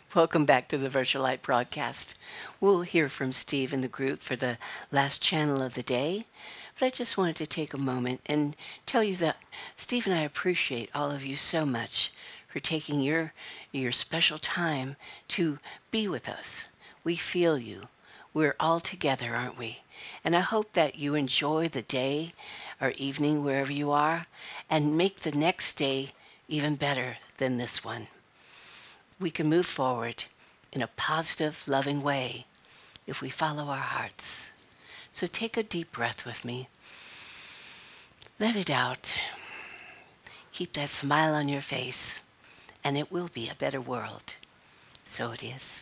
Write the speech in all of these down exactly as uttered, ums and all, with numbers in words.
Welcome back to the Virtual Light broadcast. We'll hear from Steve and the group for the last channel of the day, but I just wanted to take a moment and tell you that Steve and I appreciate all of you so much for taking your your special time to be with us. We feel you. We're all together, aren't we? And I hope that you enjoy the day or evening wherever you are and make the next day even better than this one. We can move forward in a positive, loving way if we follow our hearts. So take a deep breath with me. Let it out. Keep that smile on your face, and it will be a better world. So it is.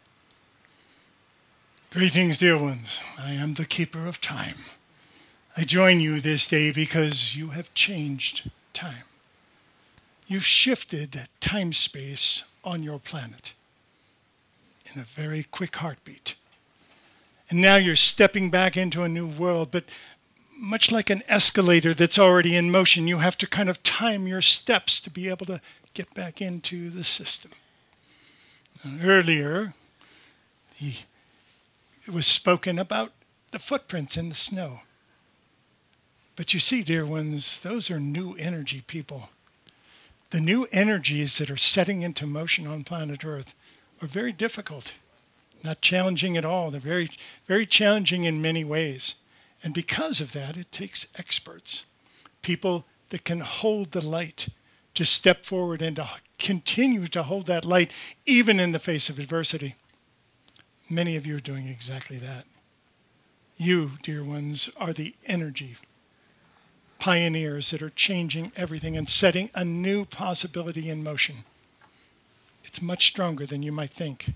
Greetings, dear ones. I am the keeper of time. I join you this day because you have changed time. You've shifted time-space on your planet in a very quick heartbeat. And now you're stepping back into a new world, but much like an escalator that's already in motion, you have to kind of time your steps to be able to get back into the system. Now, earlier, the, it was spoken about the footprints in the snow. But you see, dear ones, those are new energy people. The new energies that are setting into motion on planet Earth are very difficult, not challenging at all. They're very, very challenging in many ways. And because of that, it takes experts, people that can hold the light, to step forward and to continue to hold that light even in the face of adversity. Many of you are doing exactly that. You, dear ones, are the energy pioneers that are changing everything and setting a new possibility in motion. It's much stronger than you might think.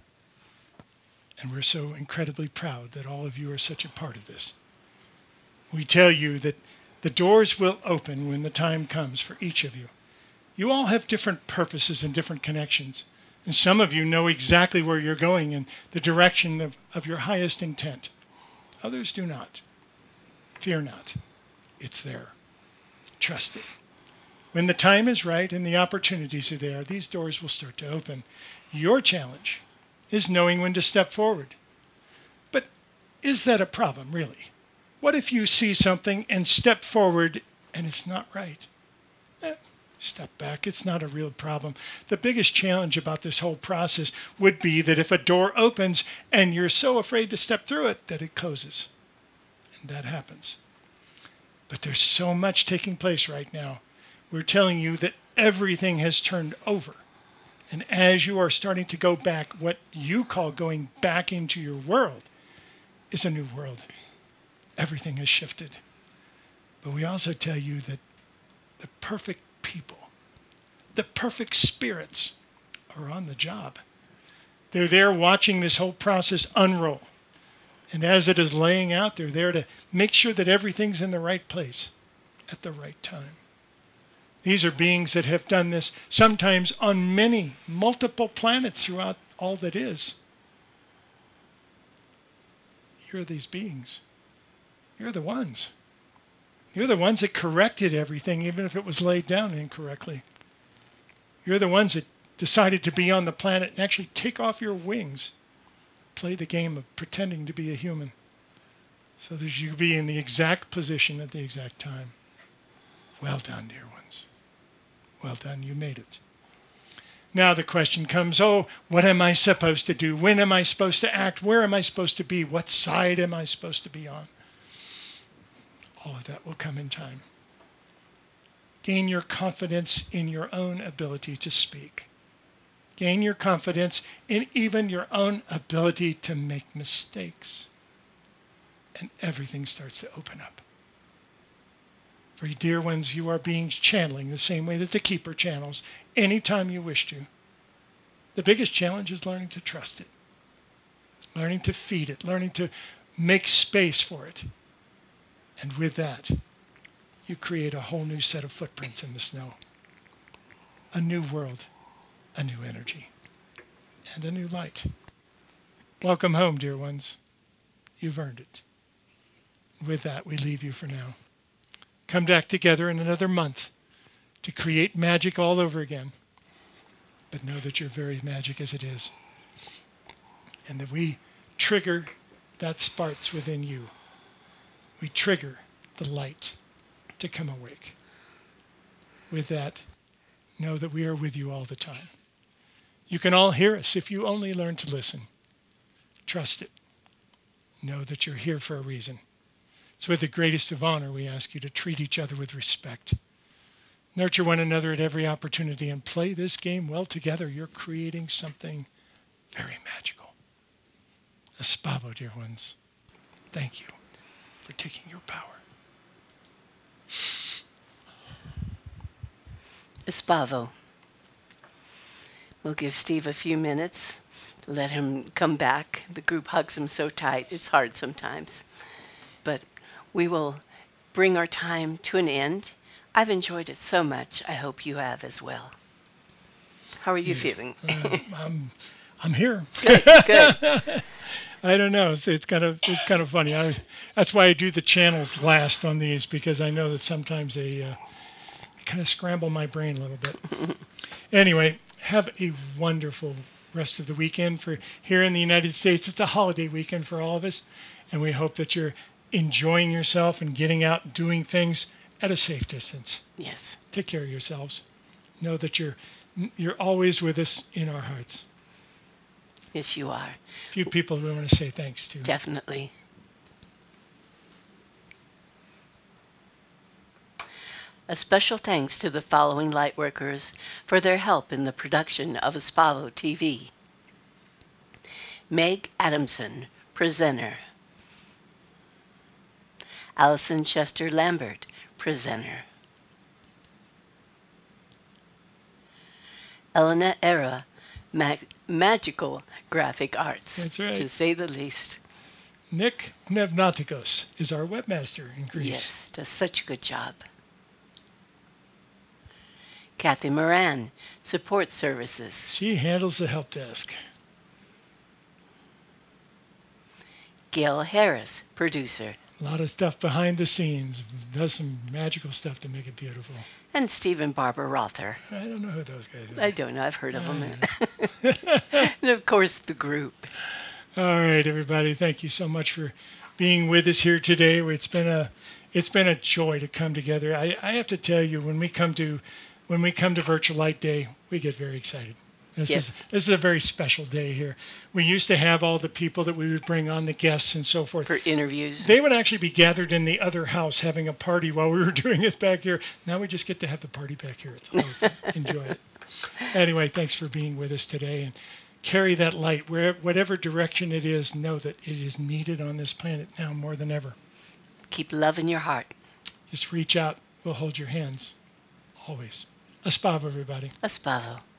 And we're so incredibly proud that all of you are such a part of this. We tell you that the doors will open when the time comes for each of you. You all have different purposes and different connections. And some of you know exactly where you're going in the direction of, of your highest intent. Others do not. Fear not. It's there. Trust it. When the time is right and the opportunities are there, these doors will start to open. Your challenge is knowing when to step forward. But is that a problem, really? What if you see something and step forward and it's not right? Eh, step back. It's not a real problem. The biggest challenge about this whole process would be that if a door opens and you're so afraid to step through it that it closes. And that happens. But there's so much taking place right now. We're telling you that everything has turned over. And as you are starting to go back, what you call going back into your world is a new world. Everything has shifted. But we also tell you that the perfect people, the perfect spirits are on the job. They're there watching this whole process unroll. And as it is laying out, they're there to make sure that everything's in the right place at the right time. These are beings that have done this sometimes on many, multiple planets throughout all that is. You're these beings. You're the ones. You're the ones that corrected everything, even if it was laid down incorrectly. You're the ones that decided to be on the planet and actually take off your wings. Play the game of pretending to be a human so that you be in the exact position at the exact time. Well done, dear ones. Well done, you made it. Now the question comes, oh, what am I supposed to do? When am I supposed to act? Where am I supposed to be? What side am I supposed to be on? All of that will come in time. Gain your confidence in your own ability to speak. Gain your confidence in even your own ability to make mistakes. And everything starts to open up. For you dear ones, you are being channeling the same way that the keeper channels anytime you wish to. The biggest challenge is learning to trust it. Learning to feed it. Learning to make space for it. And with that, you create a whole new set of footprints in the snow. A new world. A new energy, and a new light. Welcome home, dear ones. You've earned it. With that, we leave you for now. Come back together in another month to create magic all over again. But know that you're very magic as it is. and that we trigger that sparks within you. We trigger the light to come awake. With that, know that we are with you all the time. You can all hear us if you only learn to listen. Trust it. Know that you're here for a reason. So with the greatest of honor, we ask you to treat each other with respect. Nurture one another at every opportunity and play this game well together. You're creating something very magical. Espavo, dear ones, thank you for taking your power. Espavo. We'll give Steve a few minutes to let him come back. The group hugs him so tight, it's hard sometimes. But we will bring our time to an end. I've enjoyed it so much. I hope you have as well. How are you Yes. feeling? Uh, I'm, I'm here. Good, good. I don't know. It's, it's kind of it's kind of funny. I, that's why I do the channels last on these, because I know that sometimes they uh, kind of scramble my brain a little bit. Anyway, have a wonderful rest of the weekend. For here in the United States, it's a holiday weekend for all of us, and we hope that you're enjoying yourself and getting out and doing things at a safe distance. Yes. Take care of yourselves. Know that you're you're always with us in our hearts. Yes, you are. A few people we want to say thanks to. Definitely. A special thanks to the following lightworkers for their help in the production of Espavo T V. Meg Adamson, presenter. Allison Chester Lambert, presenter. Elena Era, mag- magical graphic arts, That's right. to say the least. Nick Nevnatikos is our webmaster in Greece. Yes, does such a good job. Kathy Moran, support services. She handles the help desk. Gail Harris, producer. A lot of stuff behind the scenes. Does some magical stuff to make it beautiful. And Stephen Barber Rother. I don't know who those guys are. I don't know, I've heard of I them. And of course, the group. All right, everybody. Thank you so much for being with us here today. It's been a, it's been a joy to come together. I, I have to tell you, when we come to, when we come to Virtual Light Day, we get very excited. This Yes. is this is a very special day here. We used to have all the people that we would bring on, the guests and so forth. For interviews. They would actually be gathered in the other house having a party while we were doing this back here. Now we just get to have the party back here. It's a lot of fun. Enjoy it. Anyway, thanks for being with us today, and carry that light where whatever direction it is. Know that it is needed on this planet now more than ever. Keep love in your heart. Just reach out. We'll hold your hands always. Espavo, everybody. Espavo.